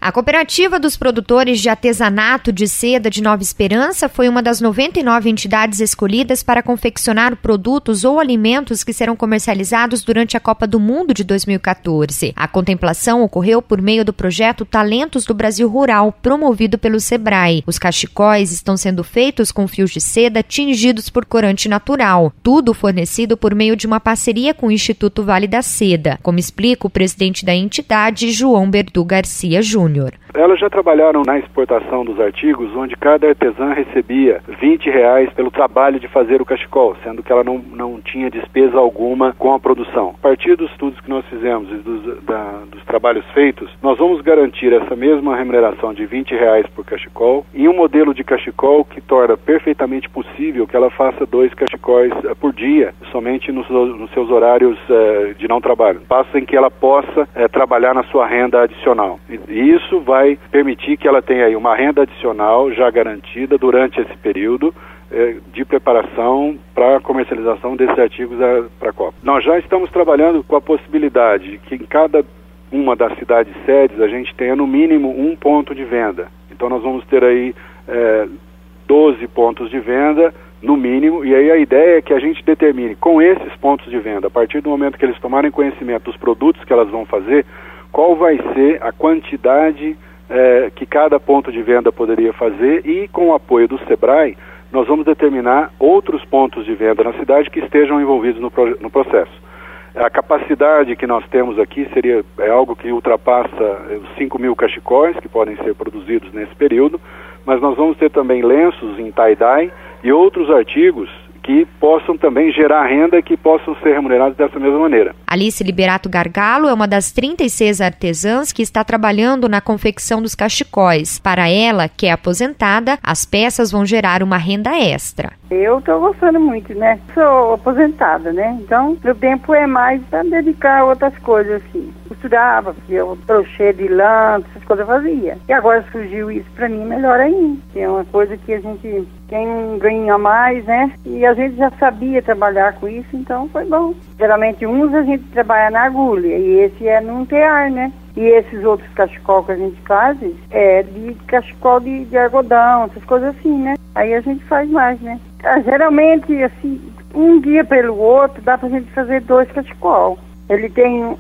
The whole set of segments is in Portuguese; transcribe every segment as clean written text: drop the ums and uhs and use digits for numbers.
A Cooperativa dos Produtores de Artesanato de Seda de Nova Esperança foi uma das 99 entidades escolhidas para confeccionar produtos ou alimentos que serão comercializados durante a Copa do Mundo de 2014. A contemplação ocorreu por meio do projeto Talentos do Brasil Rural, promovido pelo Sebrae. Os cachecóis estão sendo feitos com fios de seda tingidos por corante natural. Tudo fornecido por meio de uma parceria com o Instituto Vale da Seda, como explica o presidente da entidade, João Berdu Garcia Júnior. Elas já trabalharam na exportação dos artigos, onde cada artesã recebia R$20 pelo trabalho de fazer o cachecol, sendo que ela não tinha despesa alguma com a produção. A partir dos estudos que nós fizemos e dos trabalhos feitos, nós vamos garantir essa mesma remuneração de R$20 por cachecol em um modelo de cachecol que torna perfeitamente possível que ela faça 2 cachecóis por dia, somente nos seus horários de não trabalho. Passo em que ela possa trabalhar na sua renda adicional. E isso vai permitir que ela tenha aí uma renda adicional já garantida durante esse período de preparação para a comercialização desses artigos para a Copa. Nós já estamos trabalhando com a possibilidade de que em cada uma das cidades sedes a gente tenha no mínimo um ponto de venda. Então nós vamos ter aí 12 pontos de venda no mínimo, e aí a ideia é que a gente determine com esses pontos de venda, a partir do momento que eles tomarem conhecimento dos produtos que elas vão fazer, qual vai ser a quantidade que cada ponto de venda poderia fazer, e com o apoio do Sebrae, nós vamos determinar outros pontos de venda na cidade que estejam envolvidos no processo. A capacidade que nós temos aqui é algo que ultrapassa os 5.000 cachecóis que podem ser produzidos nesse período, mas nós vamos ter também lenços em tie-dye e outros artigos que possam também gerar renda e que possam ser remunerados dessa mesma maneira. Alice Liberato Gargalo é uma das 36 artesãs que está trabalhando na confecção dos cachecóis. Para ela, que é aposentada, as peças vão gerar uma renda extra. Eu estou gostando muito, né? Sou aposentada, né? Então, meu tempo é mais para dedicar a outras coisas, assim. Costurava, fazia o crochê de lã, essas coisas eu fazia. E agora surgiu isso para mim melhor ainda. É uma coisa que a gente tem ganha mais, né? E a gente já sabia trabalhar com isso, então foi bom. Geralmente uns a gente trabalha na agulha e esse é num tear, né? E esses outros cachecol que a gente faz é de cachecol de algodão, essas coisas assim, né? Aí a gente faz mais, né? Geralmente, assim, um dia pelo outro dá pra gente fazer 2 cachecol. Ele tem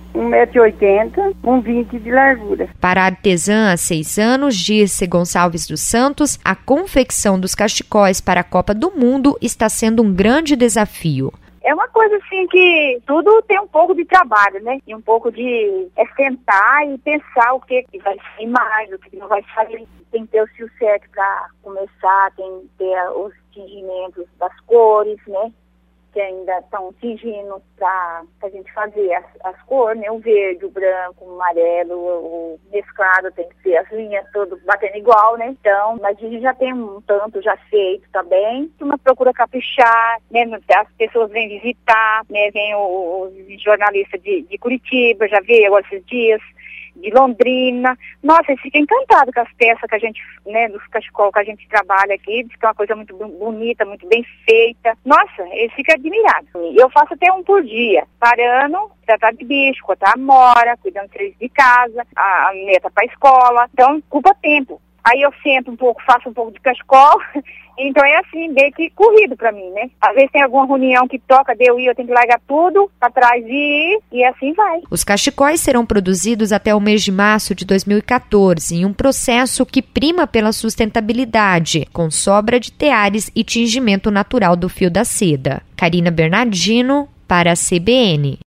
1,80 m, com 20 de largura. Para a artesã há 6 anos, Dirce Gonçalves dos Santos, a confecção dos cachecóis para a Copa do Mundo está sendo um grande desafio. É uma coisa assim que tudo tem um pouco de trabalho, né? E um pouco de sentar e pensar o que vai sair mais, o que não vai sair. Tem que ter o fio certo para começar, tem que ter os tingimentos das cores, né? Que ainda estão tingindo para a gente fazer as cores, né? O verde, o branco, o amarelo, o mesclado, tem que ser as linhas todas batendo igual, né? Então, mas a gente já tem um tanto já feito também. Uma procura caprichar, né? As pessoas vêm visitar, né? Vem os jornalistas de Curitiba, já veio agora esses dias, de Londrina. Nossa, eles ficam encantados com as peças que a gente, né, dos cachecol que a gente trabalha aqui, diz que é uma coisa muito bonita, muito bem feita. Nossa, eles ficam admirados. Eu faço até um por dia, parando, tratar de bicho, cortar amora, cuidando de casa, a neta para a escola. Então, ocupa tempo. Aí eu sento um pouco, faço um pouco de cachecol, então é assim, meio que corrido pra mim, né? Às vezes tem alguma reunião que toca, eu tenho que largar tudo pra trás e assim vai. Os cachecóis serão produzidos até o mês de março de 2014, em um processo que prima pela sustentabilidade, com sobra de teares e tingimento natural do fio da seda. Karina Bernardino, para a CBN.